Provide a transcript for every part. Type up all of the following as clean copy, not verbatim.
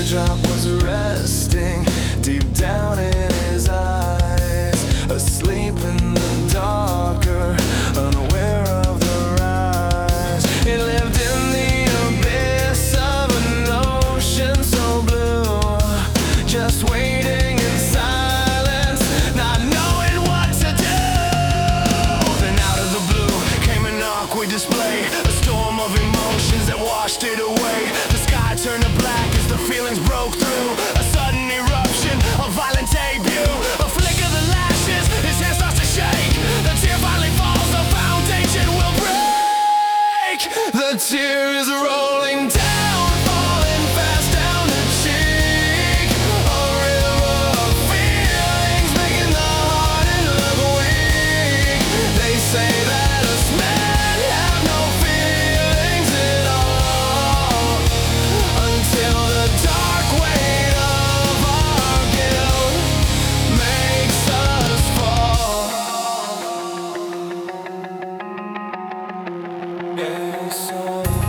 raindrop was resting deep down in his eyes, asleep in the darker, unaware of the rise. He lived in the abyss of an ocean so blue, just waiting in silence, not knowing what to do. Then out of the blue came an awkward display, a storm of emotions that washed it away. The sky turned to black as the feelings broke through, a sudden eruption, a violent debut, a flick of the lashes, his hand starts to shake. The tear finally falls, the foundation will break. The tear is rolling down, falling fast down the cheek, a river of feelings making the heart and look weak. They say that us men have no feelings at all, until the dark weight of our guilt makes us fall. Yeah, so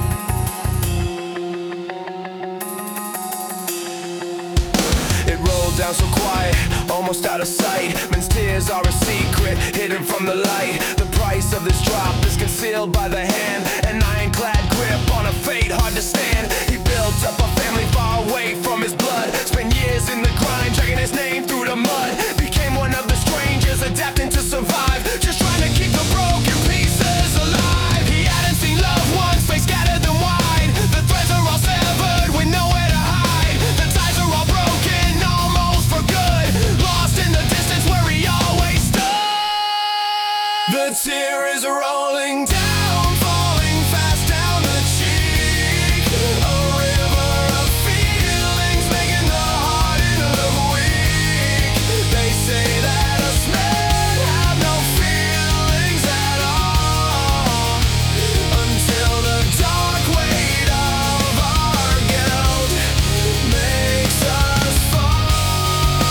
it rolled down so quiet, almost out of sight. Men's tears are a secret, hidden from the light. The price of this drop is concealed by the hand, an ironclad grip on a fate hard to stand. He built up a family far away from his blood, spent years in the grind, dragging his name through the mud. Became one of the strangers, adapting to survive, just trying to keep the broken pieces alive. He hadn't seen loved ones, face scattered and wide. The threads are all severed with nowhere to hide. The ties are all broken, almost for good, lost in the distance where he always stood. The tear is rolling down, falling fast down the cheek, a river of feelings making the heart and look weak. They say that us men have no feelings at all, until the dark weight of our guilt makes us fall,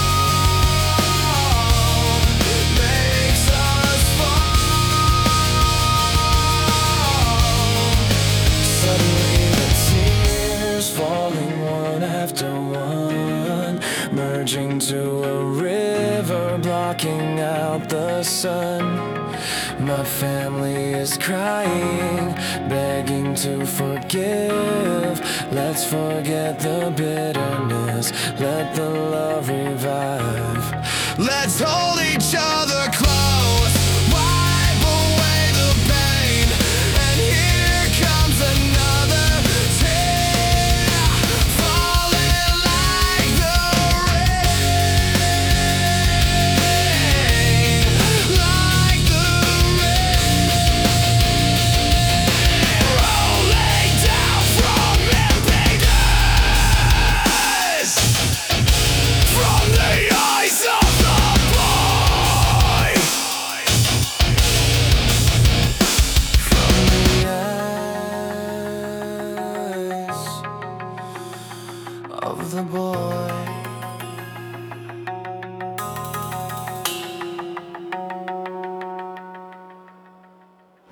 makes us fall. Suddenly the tears falling one after one, merging to a river, blocking out the sun. My family is crying, begging to forgive. Let's forget the bitterness, let the love revive. Let's hold each other